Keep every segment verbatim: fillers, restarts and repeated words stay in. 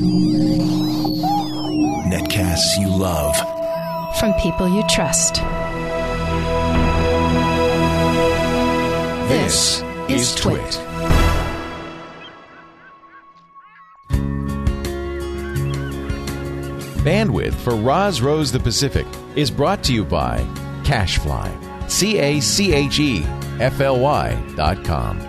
Netcasts you love. From people you trust. This is Twit. Bandwidth for Roz Rose the Pacific is brought to you by CacheFly. C A C H E F L Y dot com.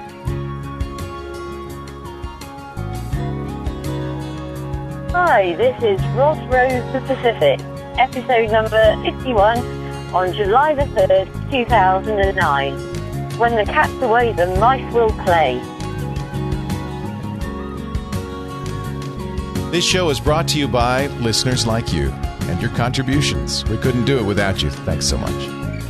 Hi, this is Roz Rose the Pacific, episode number fifty-one, on July the third, two thousand nine. When the cat's away, the mice will play. This show is brought to you by listeners like you and your contributions. We couldn't do it without you. Thanks so much.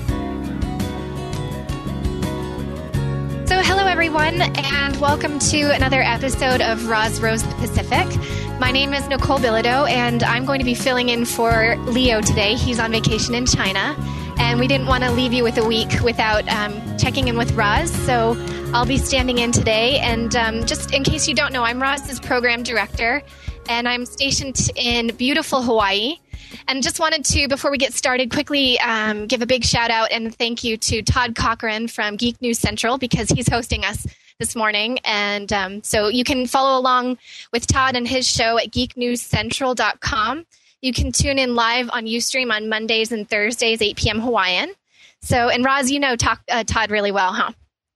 So hello, everyone, and welcome to another episode of Roz Rose the Pacific. My name is Nicole Bilodeau, and I'm going to be filling in for Leo today. He's on vacation in China, and we didn't want to leave you with a week without um, checking in with Roz, so I'll be standing in today. And um, just in case you don't know, I'm Roz's program director, and I'm stationed in beautiful Hawaii. And just wanted to, before we get started, quickly um, give a big shout out and thank you to Todd Cochran from Geek News Central, because he's hosting us this morning. And um, so you can follow along with Todd and his show at geek news central dot com. You can tune in live on Ustream on Mondays and Thursdays, eight p.m. Hawaiian. So, and Roz, you know talk, uh, Todd really well, huh?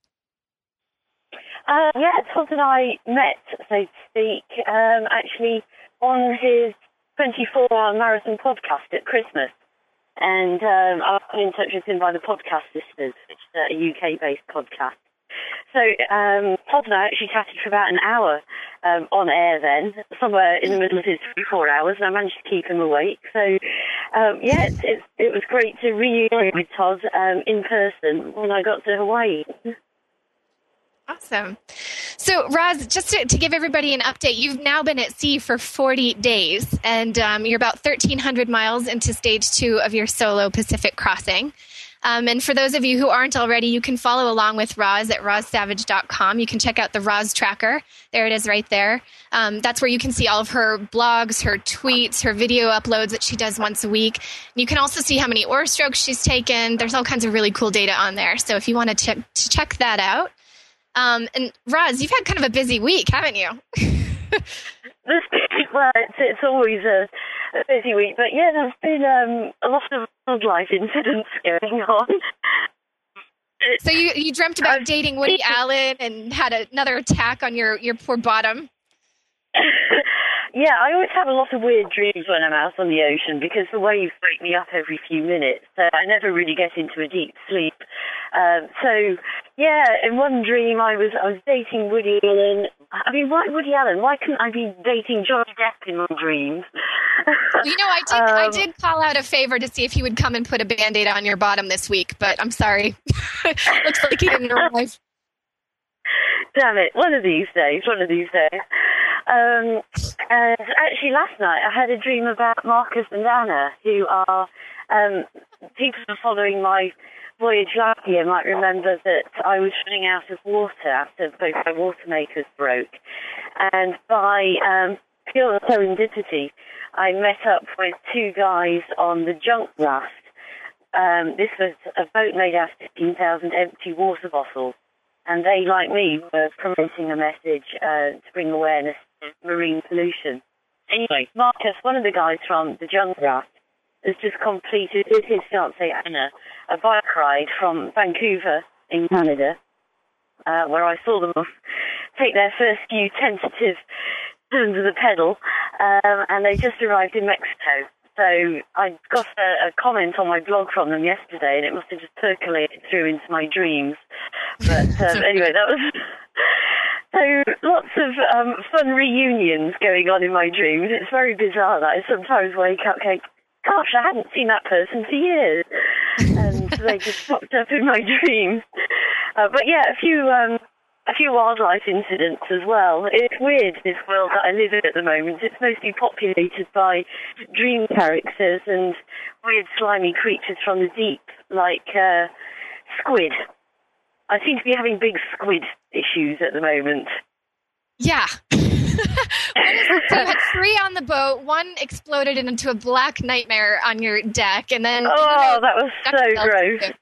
Uh, yeah, Todd and I met, so to speak, um, actually on his twenty-four hour marathon podcast at Christmas. And um, I got in touch with him by the Podcast Sisters, which is a U K-based podcast. So um, Todd and I actually chatted for about an hour um, on air then, somewhere in the middle of his twenty-four hours, and I managed to keep him awake. So, um, yeah, it, it, it was great to reunite with Todd um, in person when I got to Hawaii. Awesome. So, Roz, just to, to give everybody an update, you've now been at sea for forty days, and um, you're about thirteen hundred miles into stage two of your solo Pacific crossing. Um, and for those of you who aren't already, you can follow along with Roz at roz savage dot com. You can check out the Roz Tracker. There it is right there. Um, that's where you can see all of her blogs, her tweets, her video uploads that she does once a week. You can also see how many oar strokes she's taken. There's all kinds of really cool data on there. So if you want to, check to check that out. Um, and Roz, you've had kind of a busy week, haven't you? This, well, it's, it's always a, a busy week, but yeah, there's been um, a lot of wildlife incidents going on. So you, you dreamt about um, dating Woody Allen and had another attack on your, your poor bottom. Yeah, I always have a lot of weird dreams when I'm out on the ocean because the waves wake me up every few minutes, so I never really get into a deep sleep. Um, so, yeah, in one dream I was I was dating Woody Allen. I mean, why Woody Allen? Why couldn't I be dating Johnny Depp in my dreams? You know, I did um, I did call out a favor to see if he would come and put a Band-Aid on your bottom this week, but I'm sorry. Looks like he didn't arrive. Damn it, one of these days, one of these days. Um, and actually last night I had a dream about Marcus and Anna, who are, um, people who are following my voyage last year might remember that I was running out of water after both my water makers broke. And by um, pure serendipity, I met up with two guys on the junk raft. Um, this was a boat made out of fifteen thousand empty water bottles. And they, like me, were promoting a message uh, to bring awareness to marine pollution. Anyway, Marcus, one of the guys from the junk raft, has just completed with his fiancée Anna a bike ride from Vancouver in Canada, uh, where I saw them take their first few tentative turns of the pedal, um, and they just arrived in Mexico. So I got a, a comment on my blog from them yesterday, and it must have just percolated through into my dreams. But um, anyway, that was... So lots of um, fun reunions going on in my dreams. It's very bizarre that I sometimes wake up going, gosh, I hadn't seen that person for years. And they just popped up in my dreams. Uh, but yeah, a few... Um, A few wildlife incidents as well. It's weird, this world that I live in at the moment. It's mostly populated by dream characters and weird slimy creatures from the deep, like uh, squid. I seem to be having big squid issues at the moment. Yeah. So you had three on boat. One exploded into a black nightmare on your deck, and then oh, that was so gross.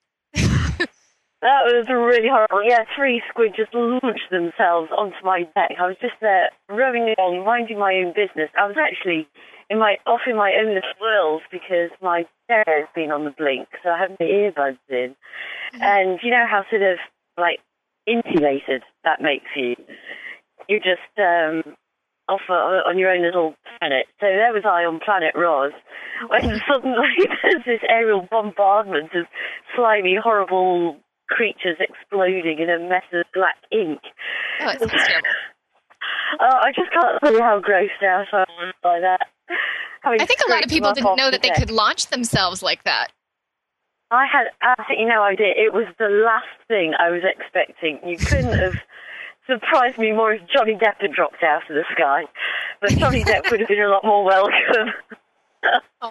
That was really horrible. Yeah, three squid just launched themselves onto my deck. I was just there rowing along, minding my own business. I was actually in my off in my own little world because my stereo's been on the blink, so I have my earbuds in. Mm-hmm. And you know how sort of like insulated that makes you. You're just um, off on your own little planet. So there was I on planet Roz, when suddenly there's this aerial bombardment of slimy, horrible creatures exploding in a mess of black ink. Oh, it sounds terrible. Oh, I just can't tell you how grossed out I was by that. Having I think a lot of people didn't know that they could launch themselves like that. I had absolutely no idea. It was the last thing I was expecting. You couldn't have surprised me more if Johnny Depp had dropped out of the sky. But Johnny Depp would have been a lot more welcome. Oh.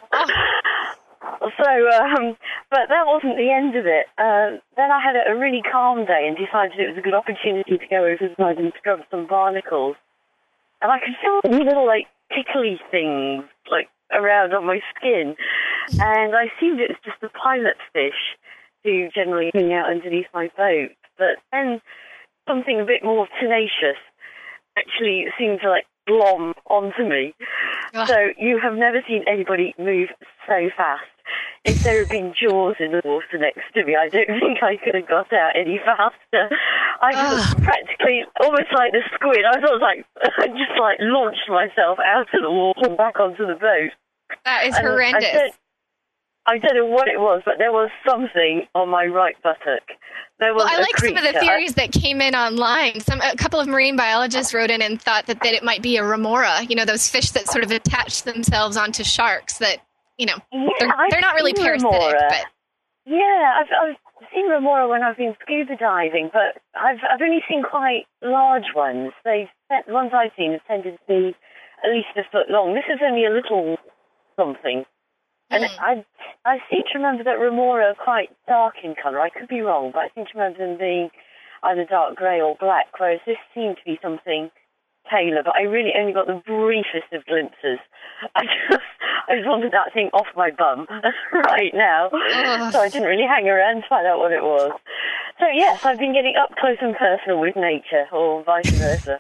So, um, but that wasn't the end of it. Uh, then I had a, a really calm day and decided it was a good opportunity to go over to the side and scrub some barnacles. And I could feel these little, like, tickly things, like, around on my skin. And I assumed it was just the pilot fish who generally hang out underneath my boat. But then something a bit more tenacious actually seemed to, like, glom onto me. Ugh. So you have never seen anybody move so fast. If there had been Jaws in the water next to me, I don't think I could have got out any faster. I was Ugh. practically almost like the squid. I was like, I just like launched myself out of the water and back onto the boat. That is And horrendous. I don't, I don't know what it was, but there was something on my right buttock. There was Well, I a like some of the creature. theories that came in online. Some a couple of marine biologists wrote in and thought that, that it might be a remora. You know, those fish that sort of attach themselves onto sharks. That you know, Yeah, they're, I've they're not really seen parasitic, remora. but Yeah, I've, I've seen remora when I've been scuba diving, but I've I've only seen quite large ones. They the ones I've seen have tended to be at least a foot long. This is only a little something. And Mm. I I seem to remember that remora are quite dark in colour. I could be wrong, but I seem to remember them being either dark grey or black, whereas this seemed to be something paler, but I really only got the briefest of glimpses. I just, I just wanted that thing off my bum right now, Ugh. so I didn't really hang around to find out what it was. So yes, I've been getting up close and personal with nature, or vice versa.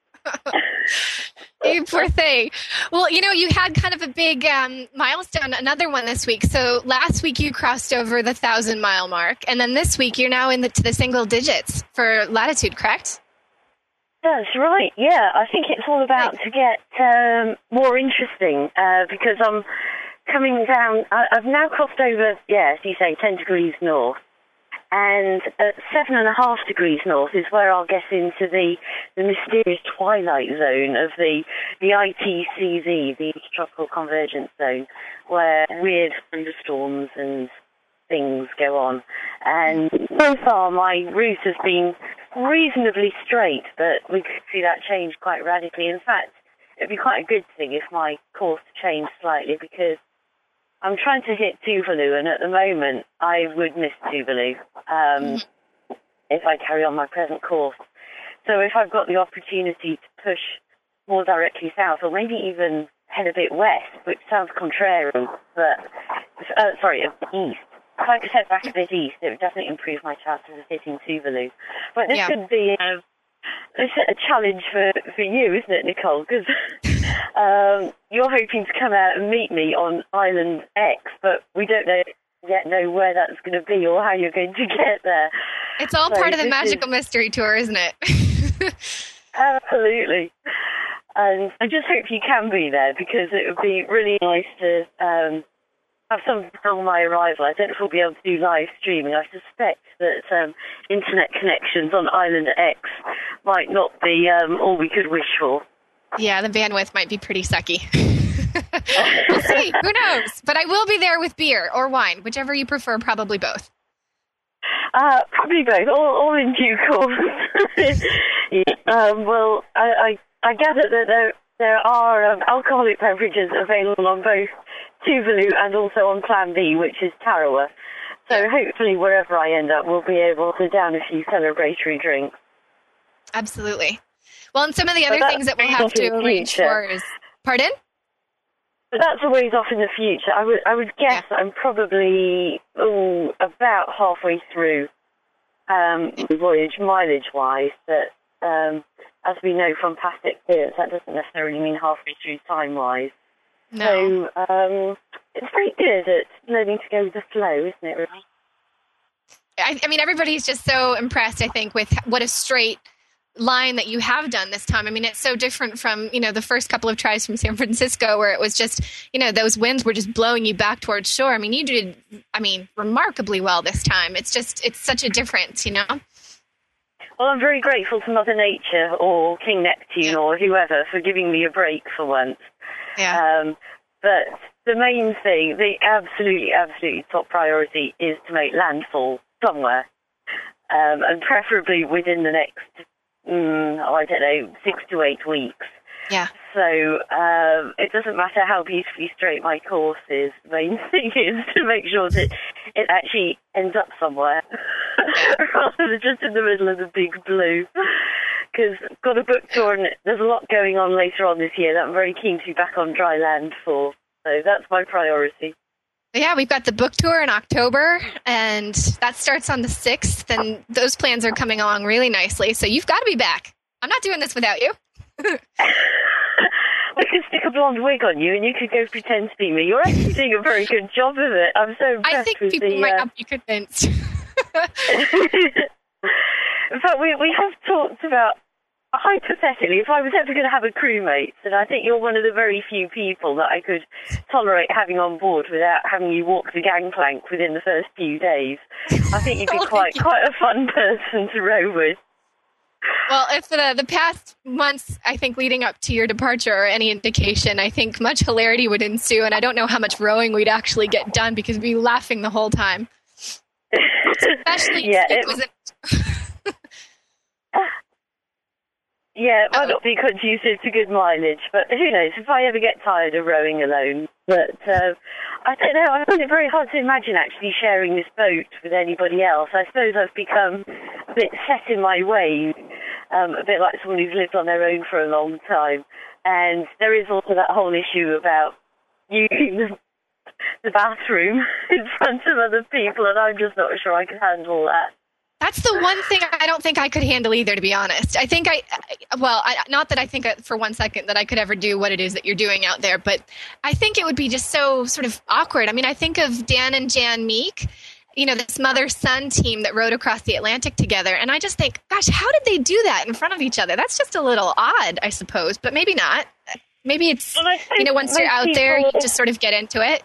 you poor thing. Well, you know, you had kind of a big um, milestone, another one this week. So last week you crossed over the thousand mile mark, and then this week you're now in the, to the single digits for latitude, correct? That's right, yeah. I think it's all about to get um, more interesting uh, because I'm coming down. I, I've now crossed over, yeah, as you say, ten degrees north. And at seven and a half degrees north is where I'll get into the, the mysterious twilight zone of the the I T C Z, the Tropical Convergence Zone, where weird thunderstorms and things go on. And so far my route has been reasonably straight, but we could see that change quite radically. In fact, it'd be quite a good thing if my course changed slightly, because I'm trying to hit Tuvalu, and at the moment I would miss Tuvalu um, mm-hmm. if I carry on my present course. So if I've got the opportunity to push more directly south, or maybe even head a bit west, which sounds contrarian, but uh, sorry, east. If I could head back a bit east, it would definitely improve my chances of hitting Tuvalu. But this yeah. could be um, this is a challenge for, for you, isn't it, Nicole? Because um, you're hoping to come out and meet me on Island X, but we don't know, yet know where that's going to be or how you're going to get there. It's all so part of the Magical is, Mystery Tour, isn't it? Absolutely. And I just hope you can be there, because it would be really nice to um, have some film my arrival. I don't know if we'll be able to do live streaming. I suspect that um, internet connections on Island X might not be um, all we could wish for. Yeah, the bandwidth might be pretty sucky. We'll see. Who knows? But I will be there with beer or wine, whichever you prefer, probably both. Uh, probably both, all, all in due course. yeah. um, well, I, I, I gather that there, there are um, alcoholic beverages available on both Tuvalu and also on Plan B, which is Tarawa. So hopefully wherever I end up, we'll be able to down a few celebratory drinks. Absolutely. Well, and some of the other But things that we'll have to arrange for is Pardon? But that's a ways off in the future. I would, I would guess that I'm probably oh, about halfway through um, the voyage, mileage-wise. But um, as we know from past experience, that doesn't necessarily mean halfway through time-wise. No. So um, it's very good at learning to go with the flow, isn't it, really? I, I mean, everybody's just so impressed, I think, with what a straight line that you have done this time. I mean, it's so different from, you know, the first couple of tries from San Francisco where it was just, you know, those winds were just blowing you back towards shore. I mean, you did, I mean, remarkably well this time. It's just, it's such a difference, you know? Well, I'm very grateful to Mother Nature or King Neptune yeah. or whoever for giving me a break for once. Yeah. Um, but the main thing, the absolutely, absolutely top priority is to make landfall somewhere. Um, and preferably within the next Mm, oh, I don't know, six to eight weeks. Yeah. So um, it doesn't matter how beautifully straight my course is. The main thing is to make sure that it actually ends up somewhere rather than just in the middle of the big blue. Because I've got a book tour and there's a lot going on later on this year that I'm very keen to be back on dry land for. So that's my priority. Yeah, we've got the book tour in October, and that starts on the sixth, and those plans are coming along really nicely, so you've got to be back. I'm not doing this without you. I could stick a blonde wig on you, and you could go pretend to be me. You're actually doing a very good job of it. I'm so impressed I think with people the, might uh... not be convinced. In fact, we, we have talked about, hypothetically, if I was ever going to have a crewmate, then I think you're one of the very few people that I could tolerate having on board without having you walk the gangplank within the first few days. I think you'd be quite quite a fun person to row with. Well, if the, the past months, I think, leading up to your departure are any indication, I think much hilarity would ensue, and I don't know how much rowing we'd actually get done because we'd be laughing the whole time. Especially yeah, if it, it was a... Yeah, it might not be conducive to good mileage, but who knows, if I ever get tired of rowing alone. But uh, I don't know, I find it very hard to imagine actually sharing this boat with anybody else. I suppose I've become a bit set in my ways, um, a bit like someone who's lived on their own for a long time. And there is also that whole issue about using the, the bathroom in front of other people, and I'm just not sure I can handle that. That's the one thing I don't think I could handle either, to be honest. I think I, well, I, not that I think for one second that I could ever do what it is that you're doing out there, but I think it would be just so sort of awkward. I mean, I think of Dan and Jan Meek, you know, this mother-son team that rowed across the Atlantic together, and I just think, gosh, how did they do that in front of each other? That's just a little odd, I suppose, but maybe not. Maybe it's, well, you know, once you're out people... there, you just sort of get into it.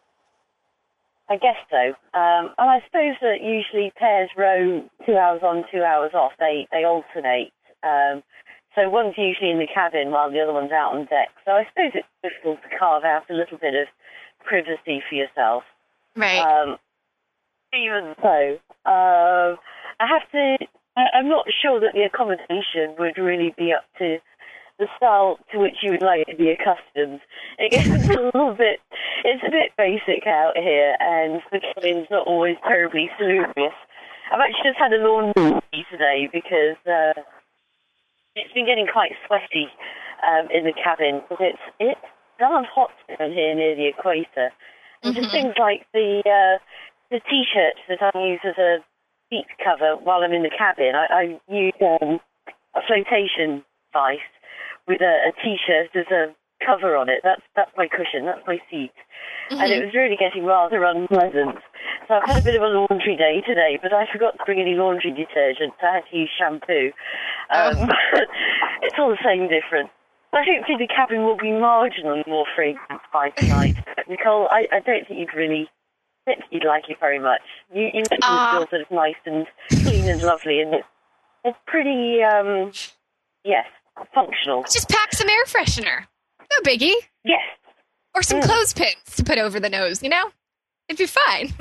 I guess so. Um, and I suppose that usually pairs row two hours on, two hours off. They they alternate. Um, so one's usually in the cabin while the other one's out on deck. So I suppose it's difficult to carve out a little bit of privacy for yourself. Right. Um, even so, uh, I have to... I, I'm not sure that the accommodation would really be up to the style to which you would like to be accustomed. It gets a little bit, it's a bit basic out here, and the cabin's not always terribly salubrious. I've actually just had a laundry today because uh, it's been getting quite sweaty um, in the cabin, because it's it's darn hot down here near the equator. And Mm-hmm. just things like the uh, the t-shirt that I use as a seat cover while I'm in the cabin. I, I use um, a flotation device with a, a t-shirt as a cover on it. That's that's my cushion, that's my seat. Mm-hmm. And it was really getting rather unpleasant. So I've had a bit of a laundry day today, but I forgot to bring any laundry detergent, so I had to use shampoo. Um, oh. It's all the same difference. I hopefully the cabin will be marginally more fragrant by tonight. Nicole, I, I don't think you'd really, I don't think you'd like it very much. You, you mentioned uh. it's all sort of nice and clean and lovely, and it's, it's pretty, um, yes, functional. Just pack some air freshener. No biggie. Yes. Or some mm. clothespins to put over the nose, you know? It'd be fine.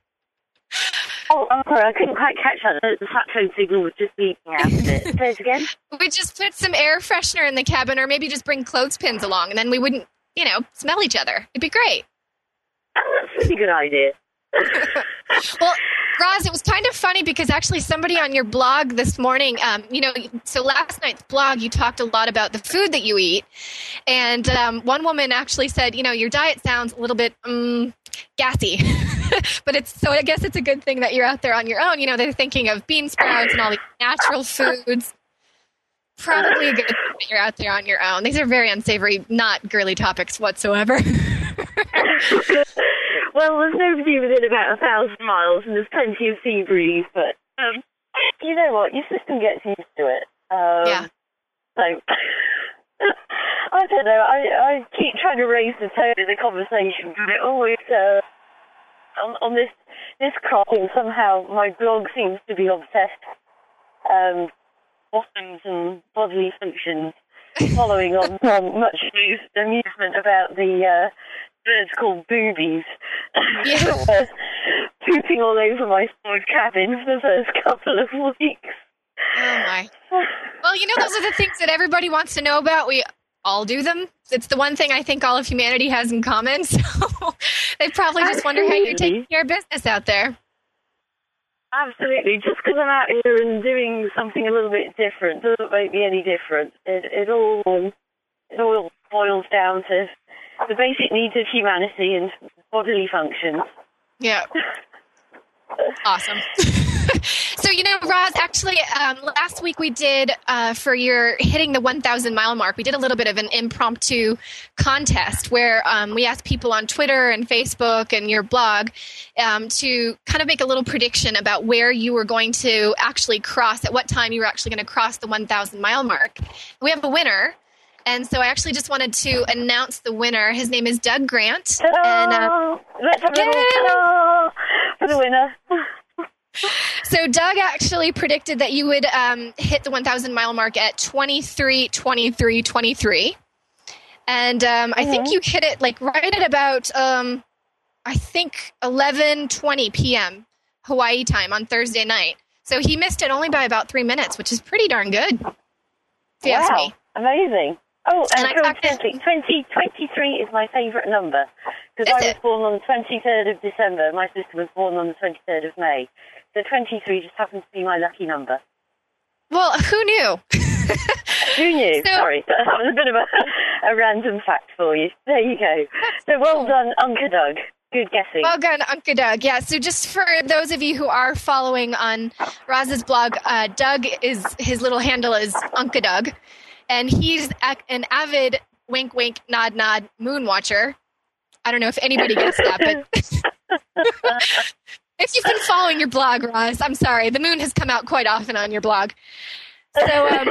Oh, I'm sorry, I couldn't quite catch that. The sat phone signal was just beeping out of it. Say it again? We just put some air freshener in the cabin, or maybe just bring clothespins along, and then we wouldn't, you know, smell each other. It'd be great. Oh, that's a really good idea. Well, Roz, it was kind of funny because actually somebody on your blog this morning, um, you know, so last night's blog, you talked a lot about the food that you eat. And um, one woman actually said, you know, your diet sounds a little bit um, gassy. But it's so I guess it's a good thing that you're out there on your own. You know, they're thinking of bean sprouts and all these natural foods. Probably a good thing that you're out there on your own. These are very unsavory, not girly topics whatsoever. Well, there's nobody within about a thousand miles, and there's plenty of sea breeze, but um, you know what? Your system gets used to it. Um, yeah. So, I don't know. I, I keep trying to raise the tone of the conversation, but it always, uh, on, on this, this cropping, somehow my blog seems to be obsessed. Um, bottoms and bodily functions, following on from much amusement about the uh, birds called boobies. Yeah. Pooping all over my stored cabin for the first couple of weeks. Oh, my. Well, you know, those are the things that everybody wants to know about. We all do them. It's the one thing I think all of humanity has in common. So they probably just wonder how you're taking care of business out there. Absolutely. Just because I'm out here and doing something a little bit different doesn't make me any different. It, it all um, it all boils down to the basic needs of humanity and bodily functions. Yeah. Awesome. So, you know, Roz, actually, um, last week we did, uh, for your hitting the one thousand mile mark, we did a little bit of an impromptu contest where um, we asked people on Twitter and Facebook and your blog um, to kind of make a little prediction about where you were going to actually cross, at what time you were actually going to cross the one thousand mile mark. We have a winner. And so I actually just wanted to announce the winner. His name is Doug Grant. Ta-da! And, uh, Let's have a little ta-da for the winner. So Doug actually predicted that you would um, hit the one thousand mile mark at twenty-three twenty-three twenty-three. And um, I mm-hmm. think you hit it like right at about, um, I think, eleven twenty p.m. Hawaii time on Thursday night. So he missed it only by about three minutes, which is pretty darn good, if you wow. ask me. Amazing. Oh, and, and coincidentally, twenty twenty-three is my favourite number, because I was it? born on the twenty-third of December. My sister was born on the twenty-third of May. So twenty-three just happens to be my lucky number. Well, who knew? Who knew? So, Sorry, that was a bit of a, a random fact for you. There you go. So well done, Uncle Doug. Good guessing. Well done, Uncle Doug. Yeah, so just for those of you who are following on Roz's blog, uh, Doug is, his little handle is Uncle Doug. And he's an avid wink, wink, nod, nod moon watcher. I don't know if anybody gets that, but if you've been following your blog, Roz, I'm sorry. The moon has come out quite often on your blog. So um,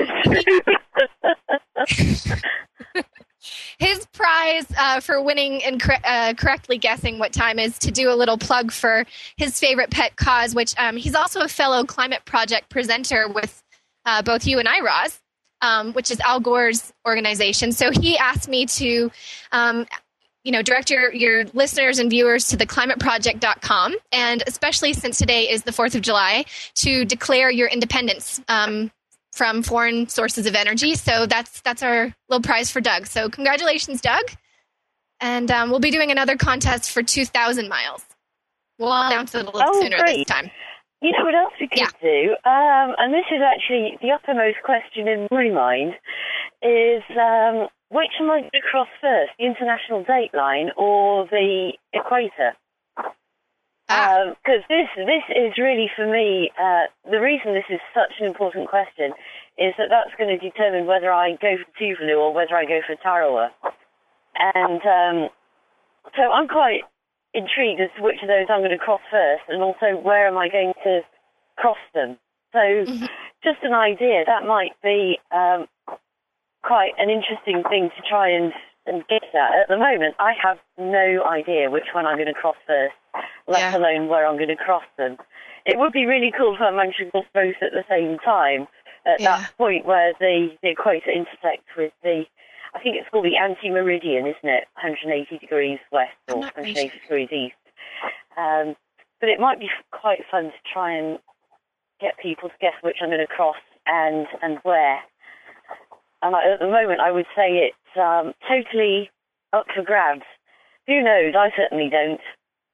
he, his prize uh, for winning and cor- uh, correctly guessing what time is to do a little plug for his favorite pet cause, which um, he's also a fellow Climate Project presenter with uh, both you and I, Roz. Um, which is Al Gore's organization. So he asked me to, um, you know, direct your, your listeners and viewers to the climate project dot com, and especially since today is the fourth of July, to declare your independence um, from foreign sources of energy. So that's that's our little prize for Doug. So congratulations, Doug. And um, we'll be doing another contest for two thousand miles. We'll announce it a little oh, sooner great. this time. You know what else we could yeah. do? Um, and this is actually the uppermost question in my mind, is um, which am I going to cross first, the international date line or the equator? Because ah. um, this this is really, for me, uh, the reason this is such an important question is that that's going to determine whether I go for Tuvalu or whether I go for Tarawa. And um, so I'm quite intrigued as to which of those I'm going to cross first, and also where am I going to cross them. So mm-hmm. just an idea, that might be um, quite an interesting thing to try and, and get at. At the moment, I have no idea which one I'm going to cross first, let yeah. alone where I'm going to cross them. It would be really cool if I managed to cross both at the same time, at yeah. that point where the, the equator intersects with the, I think it's called the anti-meridian, isn't it? one hundred eighty degrees west or one hundred eighty degrees east. Um, but it might be quite fun to try and get people to guess which I'm going to cross and, and where. And I, at the moment, I would say it's um, totally up for grabs. Who knows? I certainly don't.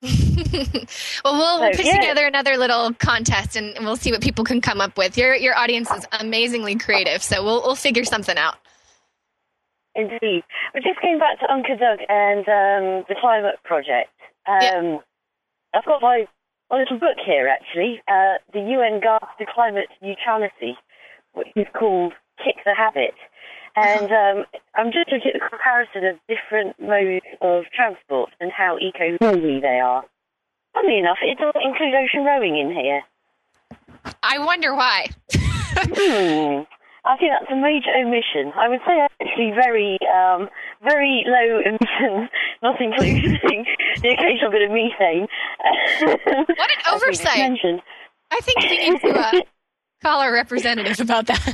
Well, we'll, So, we'll put yeah. together another little contest, and we'll see what people can come up with. Your your audience is amazingly creative, so we'll we'll figure something out. Indeed. We just came back to Uncle Doug and um, the Climate Project. Um, Yeah. I've got my, my little book here, actually, uh, the U N Guide to Climate Neutrality, which is called Kick the Habit. And um, I'm just looking at the comparison of different modes of transport and how eco-friendly they are. Funnily enough, it doesn't include ocean rowing in here. I wonder why. Hmm. I think that's a major omission. I would say actually very, um, very low emissions, not including the occasional bit of methane. What an As we just oversight. mentioned. I think we need to uh, call our representative about that.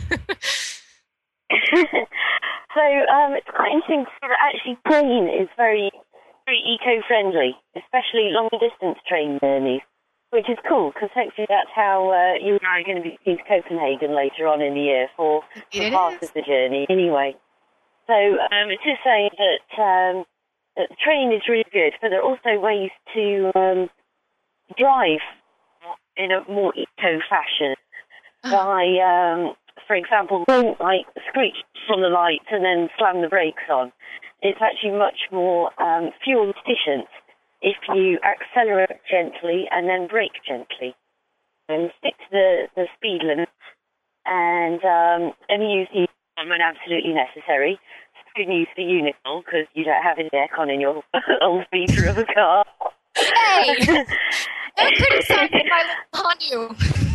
So um, it's quite interesting to see that actually train is very, very eco-friendly, especially long-distance train journeys, which is cool because hopefully that's how uh, you and I are going to be to Copenhagen later on in the year for, for It part is. of the journey anyway. So um, it's just saying that, um, that the train is really good, but there are also ways to um, drive in a more eco fashion by, um, for example, don't like screech from the lights and then slam the brakes on. It's actually much more um, fuel efficient if you accelerate gently and then brake gently and stick to the, the speed limit and um, only use the aircon when absolutely necessary. It's good news for you, Nicole, because you don't have any aircon in your old feature of a car. Hey! Don't criticize if I look on you.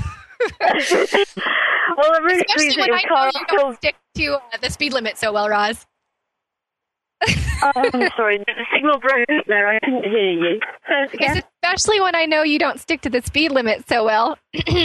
Well, the root Especially is that when your I know car you don't stick to uh, the speed limit so well, Roz. Oh, I'm sorry, the signal broke up there. I couldn't hear you. First again? Especially when I know you don't stick to the speed limit so well.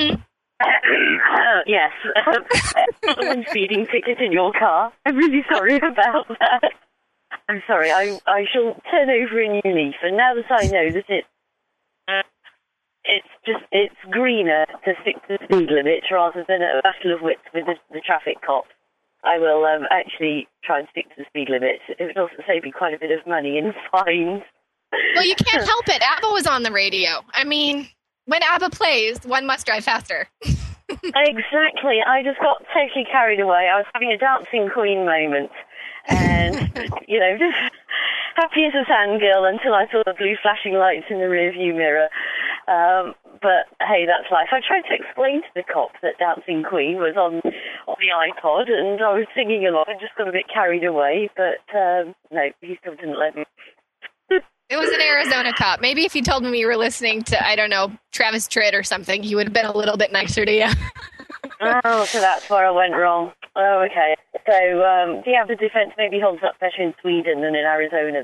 Uh, yes. One speeding ticket in your car. I'm really sorry about that. I'm sorry. I I shall turn over a new leaf, and now that I know that it uh, it's just it's greener to stick to the speed limit rather than a battle of wits with the, the traffic cops, I will um, actually try and stick to the speed limit. It would also save me quite a bit of money in fines. Well, you can't help it. ABBA was on the radio. I mean, when ABBA plays, one must drive faster. Exactly. I just got totally carried away. I was having a dancing queen moment. And, you know, just happy as a fangirl until I saw the blue flashing lights in the rearview mirror. Um, but, hey, that's life. I tried to explain to the cop that Dancing Queen was on, on the iPod, and I was singing along and just got a bit carried away. But, um, no, he still didn't let me. It was an Arizona cop. Maybe if you told me you were listening to, I don't know, Travis Tritt or something, he would have been a little bit nicer to you. Oh, so that's where I went wrong. Oh, okay. So um, the ABBA defence maybe holds up better in Sweden than in Arizona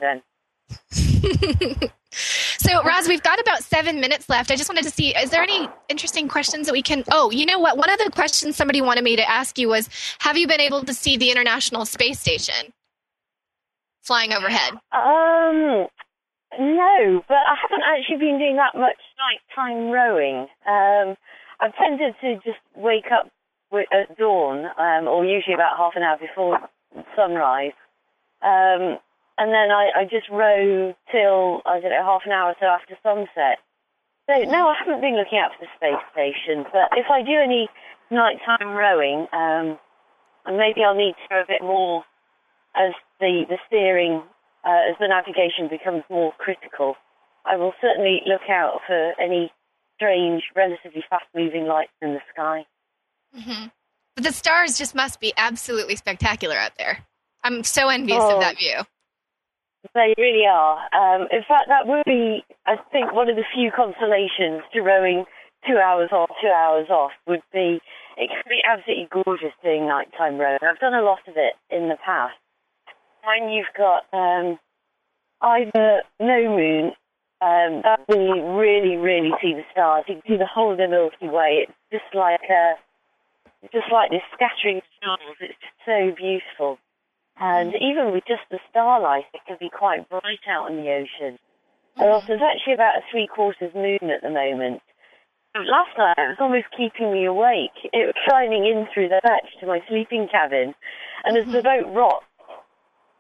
then. So, Roz, we've got about seven minutes left. I just wanted to see, is there any interesting questions that we can... Oh, you know what? One of the questions somebody wanted me to ask you was, have you been able to see the International Space Station flying overhead? Um, no, but I haven't actually been doing that much nighttime rowing. Um, I've tended to just wake up with, at dawn, um, or usually about half an hour before sunrise. Um, and then I, I just row till, I don't know, half an hour or so after sunset. So, no, I haven't been looking out for the space station, but if I do any nighttime rowing, um, maybe I'll need to do a bit more as the, the steering, uh, as the navigation becomes more critical. I will certainly look out for any strange, relatively fast-moving lights in the sky. Mm-hmm. But the stars just must be absolutely spectacular out there. I'm so envious Oh. of that view. They really are. Um, in fact, that would be, I think, one of the few consolations to rowing two hours on, two hours off would be, it can be absolutely gorgeous doing nighttime rowing. I've done a lot of it in the past. When you've got um, either no moon, um, that when you really, really see the stars. You can see the whole of the Milky Way. It's just like a, just like this scattering of stars. It's just so beautiful. And even with just the starlight, it can be quite bright out in the ocean. And also, there's actually about a three-quarters moon at the moment. Last night, it was almost keeping me awake. It was shining in through the hatch to my sleeping cabin. And as the boat rocked,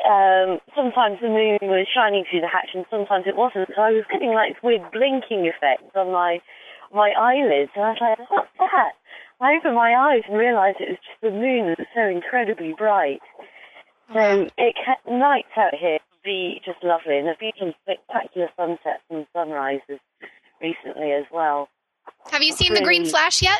um, sometimes the moon was shining through the hatch and sometimes it wasn't. So I was getting like weird blinking effects on my my eyelids. And I was like, what's that? I opened my eyes and realised it was just the moon that was so incredibly bright. So it ca- nights out here be just lovely, and there've been some spectacular sunsets and sunrises recently as well. Have you seen really... the green flash yet?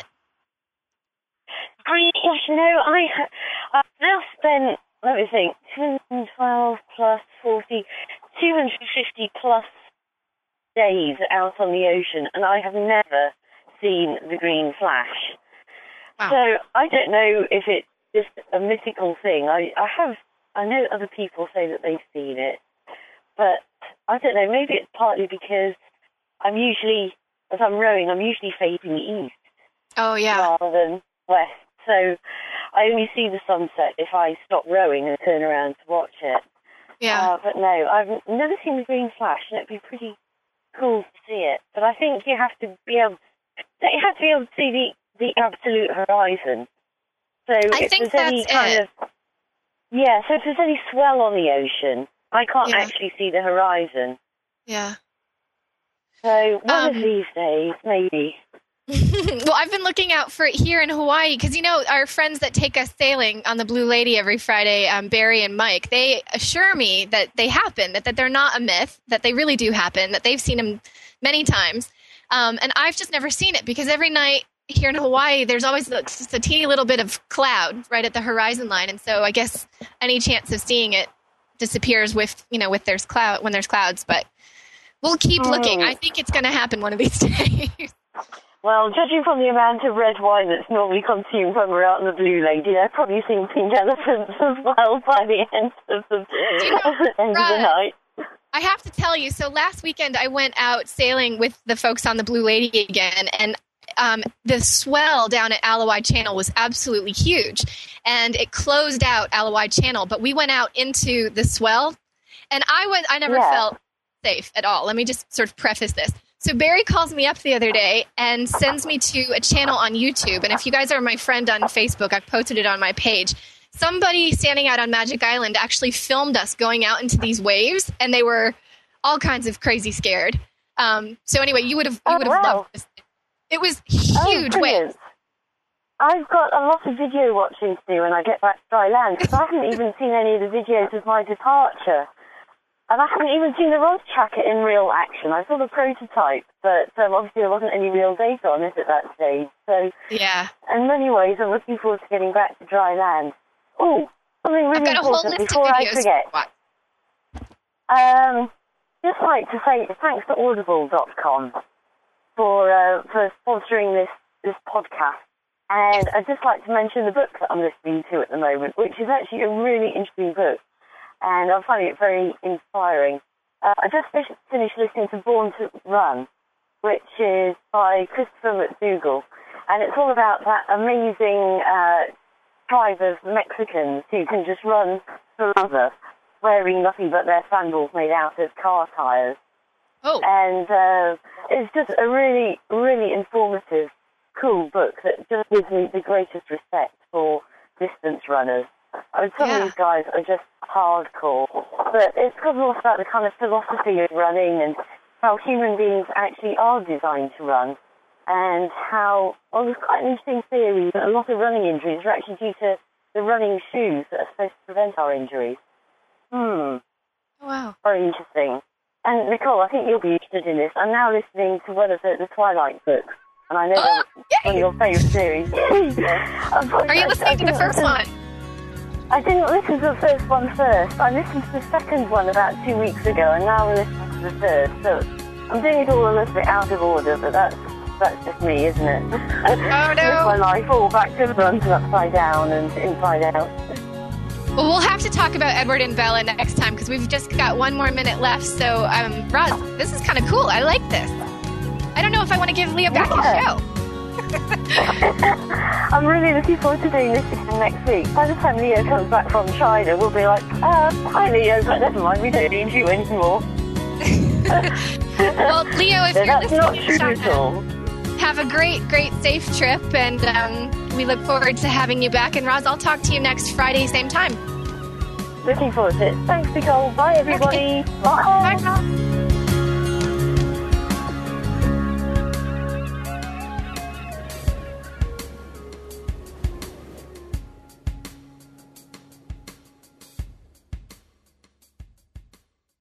Green flash, no, I ha- I've now spent, let me think, two hundred twelve plus forty, two hundred fifty plus days out on the ocean, and I have never seen the green flash. Wow. So I don't know if it's just a mythical thing. I, I have, I know other people say that they've seen it, but I don't know, maybe it's partly because I'm usually, as I'm rowing, I'm usually facing east. Oh, yeah. Rather than west. So I only see the sunset if I stop rowing and turn around to watch it. Yeah. Uh, but no, I've never seen the green flash, and it'd be pretty cool to see it. But I think you have to be able, you have to be able to see the, the absolute horizon. So I if think there's any that's kind it. of yeah, so if there's any swell on the ocean, I can't Yeah. actually see the horizon. Yeah. So one Um, of these days, maybe. Well, I've been looking out for it here in Hawaii because, you know, our friends that take us sailing on the Blue Lady every Friday, um, Barry and Mike, they assure me that they happen, that, that they're not a myth, that they really do happen, that they've seen them many times. Um, and I've just never seen it because every night here in Hawaii, there's always just a teeny little bit of cloud right at the horizon line. And so I guess any chance of seeing it disappears with, you know, with there's cloud when there's clouds. But we'll keep Mm. looking. I think it's going to happen one of these days. Well, judging from the amount of red wine that's normally consumed when we're out on the Blue Lady, I've probably seen pink elephants as well by the end of the, you know, at the, end of the night. I have to tell you, so last weekend I went out sailing with the folks on the Blue Lady again, and um, the swell down at Alawai Channel was absolutely huge, and it closed out Alawai Channel, but we went out into the swell, and I was I never Yeah. felt safe at all. Let me just sort of preface this. So Barry calls me up the other day and sends me to a channel on YouTube. And if you guys are my friend on Facebook, I've posted it on my page. Somebody standing out on Magic Island actually filmed us going out into these waves, and they were all kinds of crazy scared. Um, so anyway, you would have you Oh, would have wow. loved this. It was Oh, huge brilliant. waves. I've got a lot of video watching to do when I get back to dry land, because I haven't even seen any of the videos of my departure. And I haven't even seen the Ross tracker in real action. I saw the prototype, but um, obviously there wasn't any real data on it at that stage. So, Yeah. in many ways, I'm looking forward to getting back to dry land. Oh, something I've really got a whole important list before of I videos. forget. What? Um, just like to say thanks to audible dot com for uh, for sponsoring this, this podcast. And I'd just like to mention the book that I'm listening to at the moment, which is actually a really interesting book. And I'm finding it very inspiring. Uh, I just finished, finished listening to Born to Run, which is by Christopher McDougall. And it's all about that amazing uh, tribe of Mexicans who can just run forever, wearing nothing but their sandals made out of car tires. Oh. And uh, it's just a really, really informative, cool book that just gives me the greatest respect for distance runners. I mean, some Yeah. of these guys are just hardcore, but it's got all about the kind of philosophy of running and how human beings actually are designed to run, and how, well, there's quite an interesting theory that a lot of running injuries are actually due to the running shoes that are supposed to prevent our injuries. Hmm. Wow. Very interesting. And Nicole, I think you'll be interested in this. I'm now listening to one of the, the Twilight books, and I know Oh, that's one of your favourite series. Are you listening to the first one? I didn't listen to the first one first. I listened to the second one about two weeks ago, and now I'm listening to the third. So I'm doing it all a little bit out of order, but that's that's just me, isn't it? Oh, no. Live my life all back to the front and upside down and inside out. Well, we'll have to talk about Edward and Bella next time because we've just got one more minute left. So, um, Roz, this is kind of cool. I like this. I don't know if I want to give Leo back Yeah. his show. I'm really looking forward to doing this again next week. By the time Leo comes back from China, we'll be like, uh, hi Leo, but never mind, we don't need you anymore. Well, Leo, if So you're that's not listening true in at all. China, have a great, great, safe trip, and um, we look forward to having you back. And Roz, I'll talk to you next Friday, same time. looking forward to it. Thanks, Nicole. Bye, everybody. Okay. Bye. Bye.